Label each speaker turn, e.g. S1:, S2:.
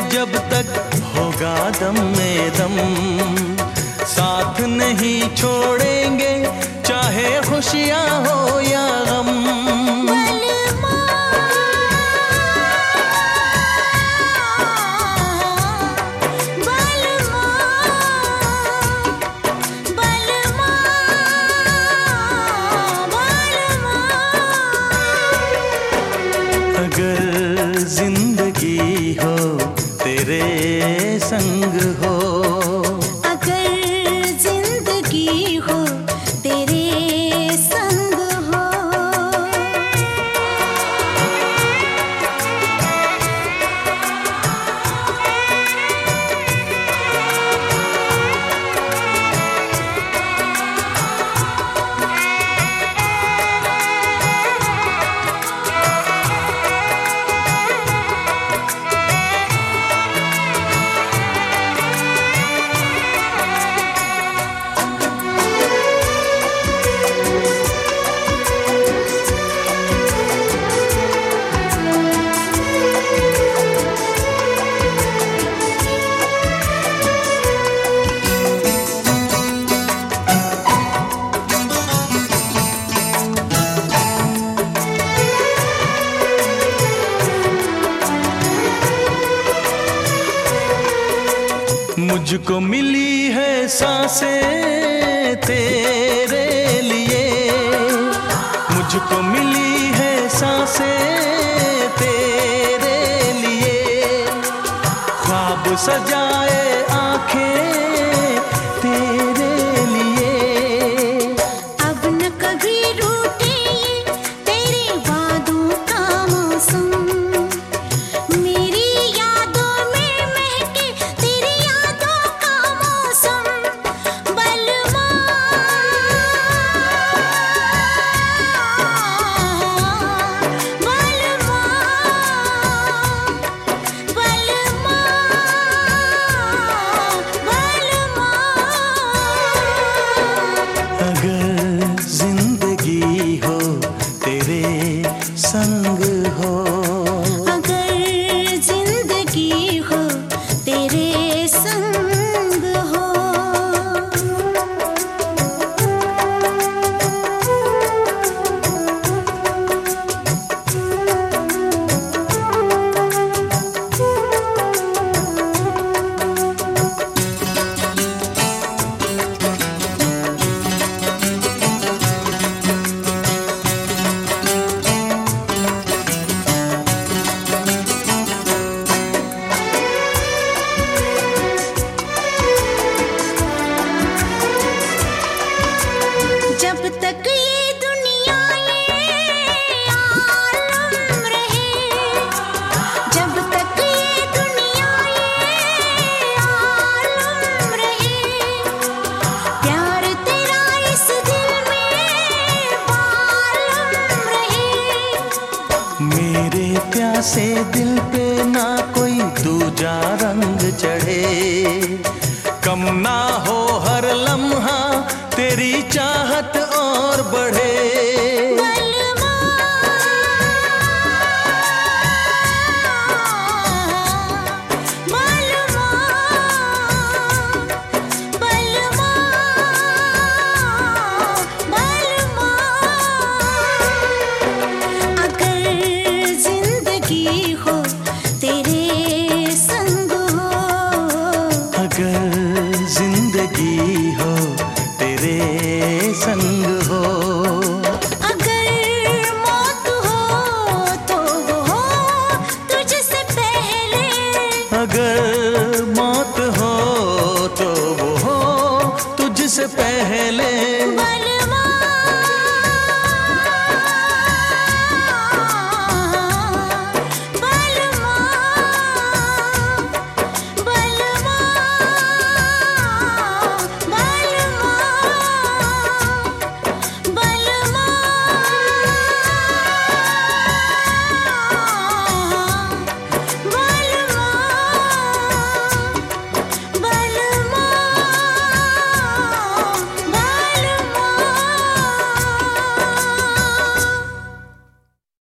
S1: जब तक होगा दम में दम, साथ नहीं छोड़ेंगे चाहे खुशियाँ हो या गम। अगर जिंदगी हो तेरे संग हो,
S2: अगर जिंदगी हो तेरे संग हो,
S1: मुझको मिली है सांसें तेरे लिए, मुझको मिली है सांसें तेरे लिए, ख्वाब सजाए आंखें तेरे लिए।
S2: अब न कभी रूठे तेरे वादों का मौसम, मेरी यादों में महके तेरी यादों का मौसम। बलमा बलमा बलमा बलमा,
S1: अगर जिंदगी हो तेरे संग हो,
S2: अगर जिंदगी हो तेरे संग हो। जब तक ये दुनिया ये आलम रहे, जब तक ये दुनिया ये आलम रहे, प्यार तेरा इस दिल में बालम रहे।
S1: मेरे प्यासे दिल पे ना कोई दूजा रंग चढ़े, कम ना हो हर लम्हा तेरी चाहत और बढ़े।
S2: बलमा बलमा बलमा बलमा, अगर जिंदगी हो तेरे संग हो,
S1: अगर जिंदगी हो तेरे संग हो,
S2: अगर मौत हो तो वो हो तुझसे पहले,
S1: अगर